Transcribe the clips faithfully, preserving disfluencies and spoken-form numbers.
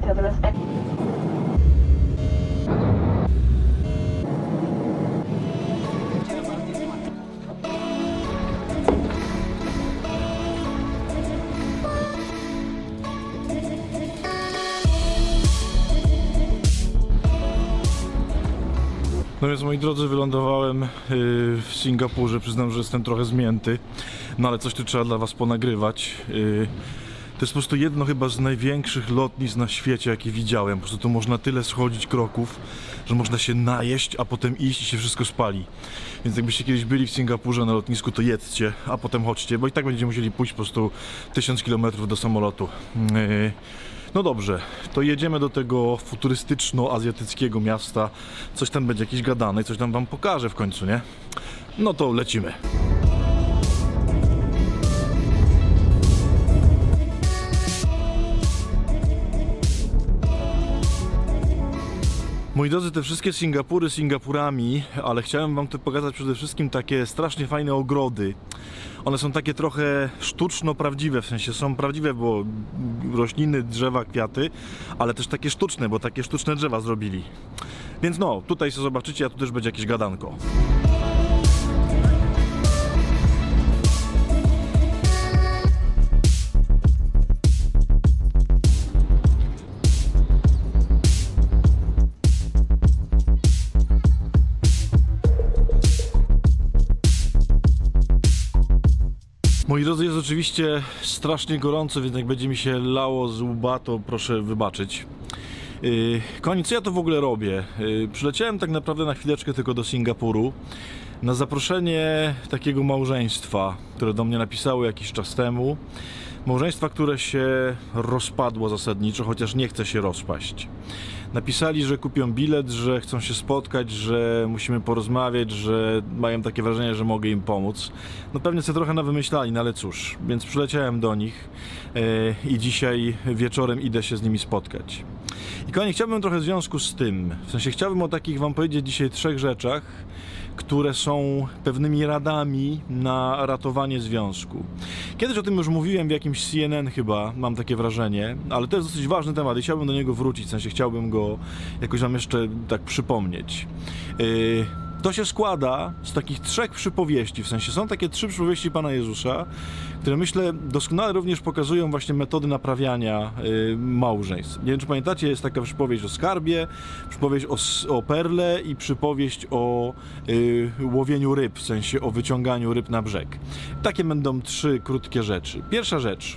turbulence. No więc, moi drodzy, wylądowałem w Singapurze. Przyznam, że jestem trochę zmięty, no ale coś tu trzeba dla was ponagrywać. To jest po prostu jedno chyba z największych lotnisk na świecie, jakie widziałem. Po prostu tu można tyle schodzić kroków, że można się najeść, a potem iść i się wszystko spali. Więc jakbyście kiedyś byli w Singapurze na lotnisku, to jedzcie, a potem chodźcie, bo i tak będziecie musieli pójść po prostu tysiąc kilometrów do samolotu. No dobrze, to jedziemy do tego futurystyczno-azjatyckiego miasta. Coś tam będzie jakieś gadane, coś tam wam pokażę w końcu, nie? No to lecimy. Moi drodzy, te wszystkie Singapury Singapurami, ale chciałem wam tu pokazać przede wszystkim takie strasznie fajne ogrody. One są takie trochę sztuczno-prawdziwe, w sensie są prawdziwe, bo rośliny, drzewa, kwiaty, ale też takie sztuczne, bo takie sztuczne drzewa zrobili. Więc no, tutaj sobie zobaczycie, a tu też będzie jakieś gadanko. Moi drodzy, jest oczywiście strasznie gorąco, więc jak będzie mi się lało z łba, to proszę wybaczyć. Yy, kochani, co ja to w ogóle robię? Yy, przyleciałem tak naprawdę na chwileczkę tylko do Singapuru na zaproszenie takiego małżeństwa, które do mnie napisało jakiś czas temu. Małżeństwa, które się rozpadło zasadniczo, chociaż nie chce się rozpaść. Napisali, że kupią bilet, że chcą się spotkać, że musimy porozmawiać, że mają takie wrażenie, że mogę im pomóc. No pewnie sobie trochę nawymyślali, no ale cóż, więc przyleciałem do nich yy, i dzisiaj wieczorem idę się z nimi spotkać. I kochani, chciałbym trochę w związku z tym, w sensie chciałbym o takich wam powiedzieć dzisiaj trzech rzeczach, które są pewnymi radami na ratowanie związku. Kiedyś o tym już mówiłem w jakimś C N N chyba, mam takie wrażenie, ale to jest dosyć ważny temat i chciałbym do niego wrócić, w sensie chciałbym go jakoś wam jeszcze tak przypomnieć. Yy... To się składa z takich trzech przypowieści, w sensie są takie trzy przypowieści Pana Jezusa, które myślę doskonale również pokazują właśnie metody naprawiania y, małżeństw. Nie wiem, czy pamiętacie, jest taka przypowieść o skarbie, przypowieść o, o perle i przypowieść o y, łowieniu ryb, w sensie o wyciąganiu ryb na brzeg. Takie będą trzy krótkie rzeczy. Pierwsza rzecz,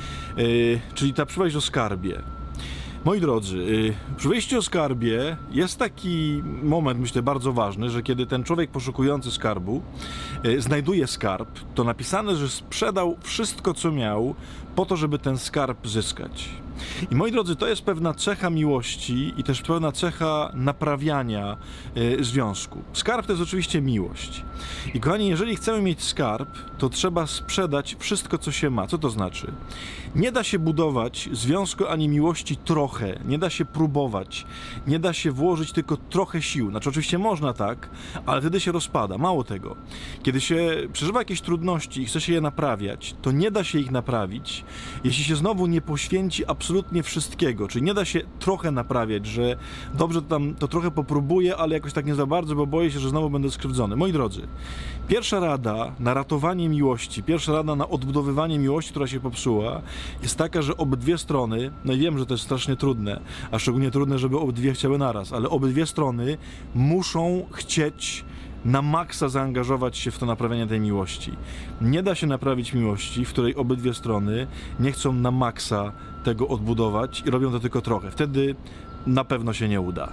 y, czyli ta przypowieść o skarbie. Moi drodzy, przy wyjściu o skarbie jest taki moment, myślę, bardzo ważny, że kiedy ten człowiek poszukujący skarbu znajduje skarb, to napisane, że sprzedał wszystko, co miał, po to, żeby ten skarb zyskać. I moi drodzy, to jest pewna cecha miłości i też pewna cecha naprawiania y, związku. Skarb to jest oczywiście miłość. I kochani, jeżeli chcemy mieć skarb, to trzeba sprzedać wszystko, co się ma. Co to znaczy? Nie da się budować związku ani miłości trochę, nie da się próbować, nie da się włożyć tylko trochę sił. Znaczy oczywiście można tak, ale wtedy się rozpada. Mało tego. Kiedy się przeżywa jakieś trudności i chce się je naprawiać, to nie da się ich naprawić, jeśli się znowu nie poświęci absolutnie wszystkiego. Czyli nie da się trochę naprawiać, że dobrze to tam to trochę popróbuję, ale jakoś tak nie za bardzo, bo boję się, że znowu będę skrzywdzony. Moi drodzy, pierwsza rada na ratowanie miłości, pierwsza rada na odbudowywanie miłości, która się popsuła, jest taka, że obydwie strony, no i wiem, że to jest strasznie trudne, a szczególnie trudne, żeby obydwie chciały naraz, ale obydwie strony muszą chcieć na maksa zaangażować się w to naprawienie tej miłości. Nie da się naprawić miłości, w której obydwie strony nie chcą na maksa tego odbudować i robią to tylko trochę. Wtedy na pewno się nie uda.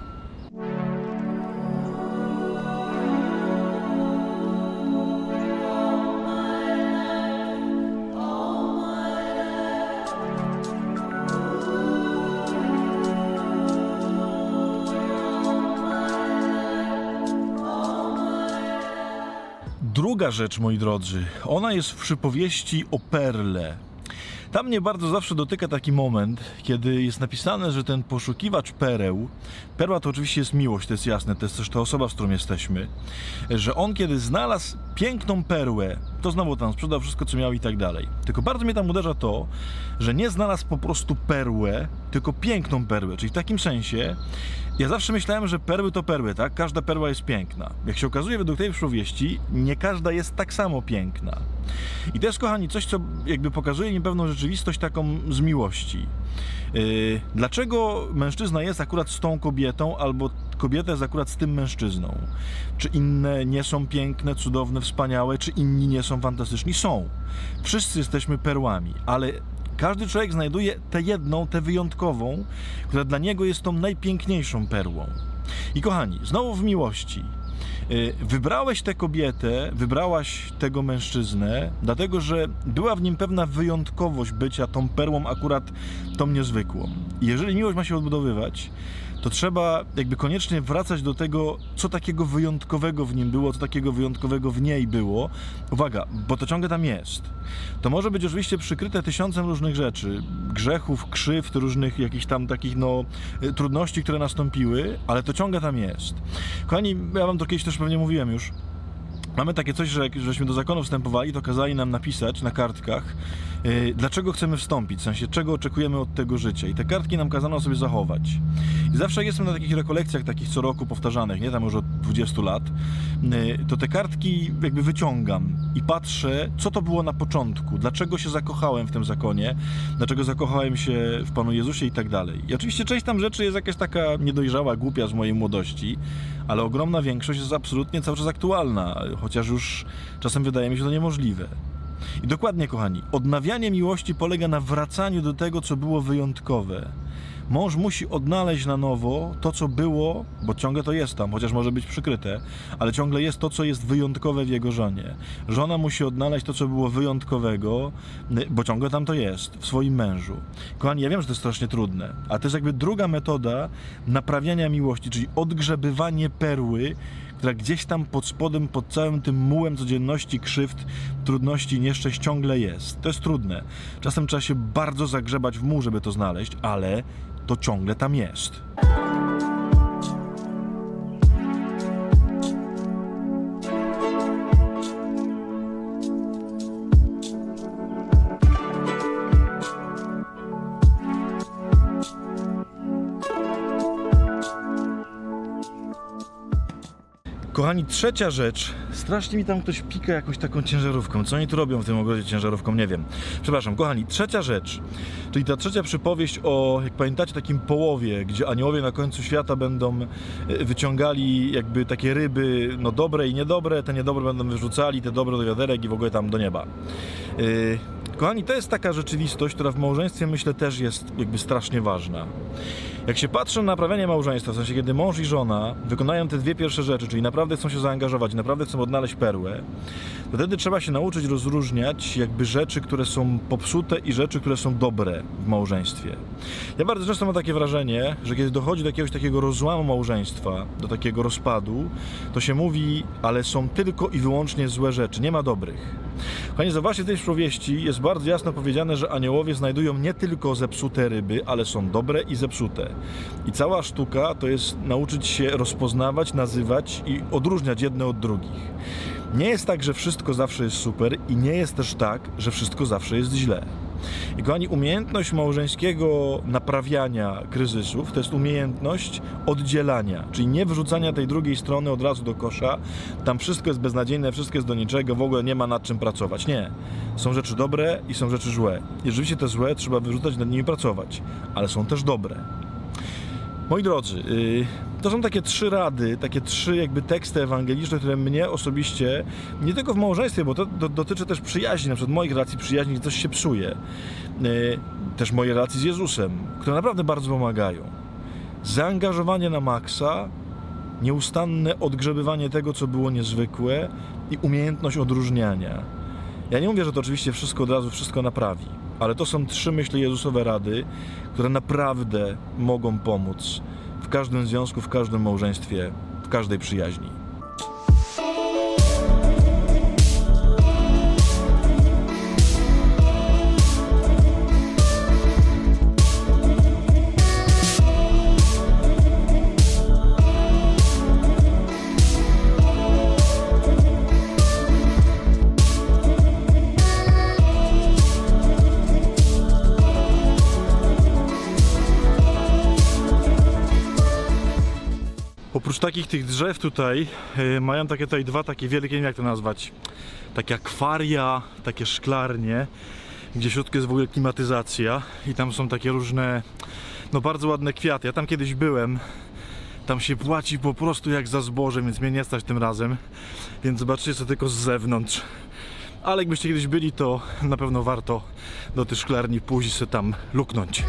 Druga rzecz, moi drodzy, ona jest w przypowieści o perle. Tam mnie bardzo zawsze dotyka taki moment, kiedy jest napisane, że ten poszukiwacz pereł, perła to oczywiście jest miłość, to jest jasne, to jest też ta osoba, z którą jesteśmy, że on kiedy znalazł piękną perłę, to znowu tam sprzedał wszystko, co miał i tak dalej. Tylko bardzo mnie tam uderza to, że nie znalazł po prostu perłę, tylko piękną perłę, czyli w takim sensie, ja zawsze myślałem, że perły to perły, tak? Każda perła jest piękna. Jak się okazuje, według tej przypowieści, nie każda jest tak samo piękna. I to jest, kochani, coś, co jakby pokazuje mi pewną rzeczywistość taką z miłości. Yy, dlaczego mężczyzna jest akurat z tą kobietą, albo kobieta jest akurat z tym mężczyzną? Czy inne nie są piękne, cudowne, wspaniałe, czy inni nie są fantastyczni? Są. Wszyscy jesteśmy perłami, ale każdy człowiek znajduje tę jedną, tę wyjątkową, która dla niego jest tą najpiękniejszą perłą. I kochani, znowu w miłości. Wybrałeś tę kobietę, wybrałaś tego mężczyznę, dlatego że była w nim pewna wyjątkowość bycia tą perłą, akurat tą niezwykłą. I jeżeli miłość ma się odbudowywać, to trzeba jakby koniecznie wracać do tego, co takiego wyjątkowego w nim było, co takiego wyjątkowego w niej było. Uwaga, bo to ciągle tam jest. To może być oczywiście przykryte tysiącem różnych rzeczy, grzechów, krzywd, różnych jakichś tam takich, no, trudności, które nastąpiły, ale to ciągle tam jest. Kochani, ja wam to kiedyś też pewnie mówiłem już. Mamy takie coś, że jak żeśmy do zakonu wstępowali, to kazali nam napisać na kartkach, yy, dlaczego chcemy wstąpić, w sensie czego oczekujemy od tego życia. I te kartki nam kazano sobie zachować. I zawsze jak jestem na takich rekolekcjach, takich co roku powtarzanych, nie tam już od dwudziestu lat, yy, to te kartki jakby wyciągam i patrzę, co to było na początku, dlaczego się zakochałem w tym zakonie, dlaczego zakochałem się w Panu Jezusie i tak dalej. I oczywiście część tam rzeczy jest jakaś taka niedojrzała, głupia z mojej młodości, ale ogromna większość jest absolutnie cały czas aktualna, chociaż już czasem wydaje mi się to niemożliwe. I dokładnie, kochani, odnawianie miłości polega na wracaniu do tego, co było wyjątkowe. Mąż musi odnaleźć na nowo to, co było, bo ciągle to jest tam, chociaż może być przykryte, ale ciągle jest to, co jest wyjątkowe w jego żonie. Żona musi odnaleźć to, co było wyjątkowego, bo ciągle tam to jest, w swoim mężu. Kochani, ja wiem, że to jest strasznie trudne, a to jest jakby druga metoda naprawiania miłości, czyli odgrzebywanie perły, która gdzieś tam pod spodem, pod całym tym mułem codzienności, krzywd, trudności, nieszczęść ciągle jest. To jest trudne. Czasem trzeba się bardzo zagrzebać w muł, żeby to znaleźć, ale to ciągle tam jest. Kochani, trzecia rzecz. Strasznie mi tam ktoś pika jakąś taką ciężarówką. Co oni tu robią w tym ogrodzie ciężarówką? Nie wiem. Przepraszam, kochani, trzecia rzecz. Czyli ta trzecia przypowieść o, jak pamiętacie, takim połowie, gdzie aniołowie na końcu świata będą wyciągali jakby takie ryby, no dobre i niedobre. Te niedobre będą wyrzucali, te dobre do wiaderek i w ogóle tam do nieba. Yy... Kochani, to jest taka rzeczywistość, która w małżeństwie, myślę, też jest jakby strasznie ważna. Jak się patrzy na naprawianie małżeństwa, w sensie kiedy mąż i żona wykonają te dwie pierwsze rzeczy, czyli naprawdę chcą się zaangażować, naprawdę chcą odnaleźć perłę, to wtedy trzeba się nauczyć rozróżniać jakby rzeczy, które są popsute i rzeczy, które są dobre w małżeństwie. Ja bardzo często mam takie wrażenie, że kiedy dochodzi do jakiegoś takiego rozłamu małżeństwa, do takiego rozpadu, to się mówi, ale są tylko i wyłącznie złe rzeczy, nie ma dobrych. Kochani, zobaczcie, w tej przypowieści jest bardzo jasno powiedziane, że aniołowie znajdują nie tylko zepsute ryby, ale są dobre i zepsute. I cała sztuka to jest nauczyć się rozpoznawać, nazywać i odróżniać jedne od drugich. Nie jest tak, że wszystko zawsze jest super i nie jest też tak, że wszystko zawsze jest źle. I kochani, umiejętność małżeńskiego naprawiania kryzysów to jest umiejętność oddzielania, czyli nie wrzucania tej drugiej strony od razu do kosza, tam wszystko jest beznadziejne, wszystko jest do niczego, w ogóle nie ma nad czym pracować. Nie. Są rzeczy dobre i są rzeczy złe. I rzeczywiście te złe trzeba wyrzucać, nad nimi pracować, ale są też dobre. Moi drodzy, yy, to są takie trzy rady, takie trzy jakby teksty ewangeliczne, które mnie osobiście, nie tylko w małżeństwie, bo to do, dotyczy też przyjaźni, na przykład moich relacji przyjaźni, gdzie coś się psuje, yy, też moje relacji z Jezusem, które naprawdę bardzo pomagają. Zaangażowanie na maksa, nieustanne odgrzebywanie tego, co było niezwykłe i umiejętność odróżniania. Ja nie mówię, że to oczywiście wszystko od razu wszystko naprawi, ale to są trzy, myślę, Jezusowe rady, które naprawdę mogą pomóc w każdym związku, w każdym małżeństwie, w każdej przyjaźni. Oprócz takich tych drzew tutaj yy, mają takie tutaj dwa takie wielkie, nie wiem jak to nazwać, takie akwaria, takie szklarnie, gdzie w środku jest w ogóle klimatyzacja i tam są takie różne, no bardzo ładne kwiaty. Ja tam kiedyś byłem, tam się płaci po prostu jak za zboże, więc mnie nie stać tym razem, więc zobaczycie co tylko z zewnątrz. Ale jakbyście kiedyś byli, to na pewno warto do tej szklarni pójść i sobie tam luknąć.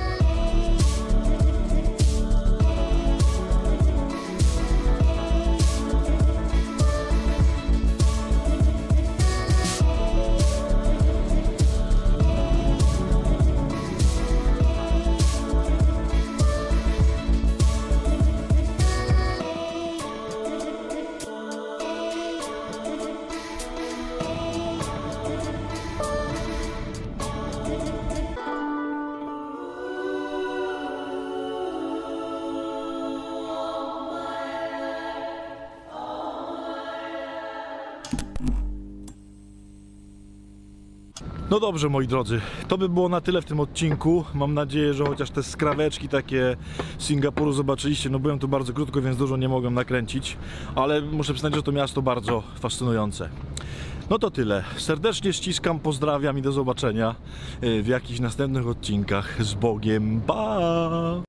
No dobrze, moi drodzy, to by było na tyle w tym odcinku. Mam nadzieję, że chociaż te skraweczki takie z Singapuru zobaczyliście. No byłem tu bardzo krótko, więc dużo nie mogłem nakręcić, ale muszę przyznać, że to miasto bardzo fascynujące. No to tyle. Serdecznie ściskam, pozdrawiam i do zobaczenia w jakichś następnych odcinkach. Z Bogiem, pa!